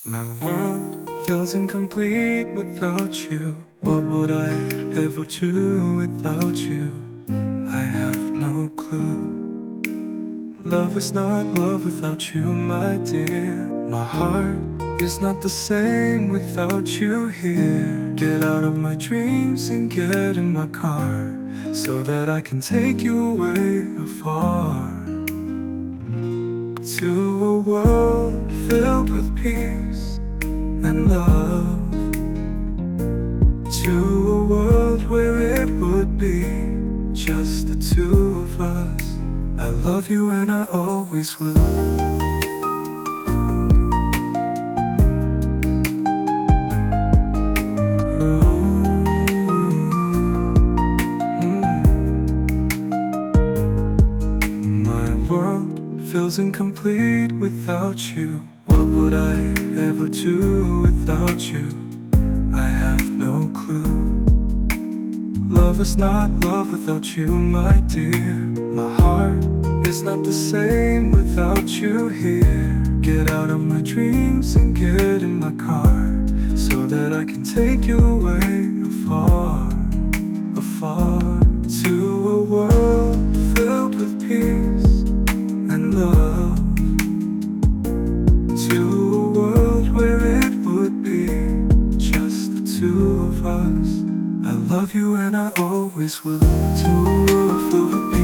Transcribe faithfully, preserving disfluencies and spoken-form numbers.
My world feels incomplete without you. What would I ever do without you? I have no clue. Love is not love without you, my dear. My heart is not the same without you here. Get out of my dreams and get in my car, so that I can take you away afar, to a world filled with peace and love, to a world where it would be just the two of us. I love you and I always will. Feels incomplete without you. What would I ever do without you? I have no clue. Love is not love without you, my dear. My heart is not the same without you here. Get out of my dreams and get in my car, so that I can take you away afar, afar, to a world filled with peace and love, to a world where it would be just the two of us. I love you and I always will. To a world filled with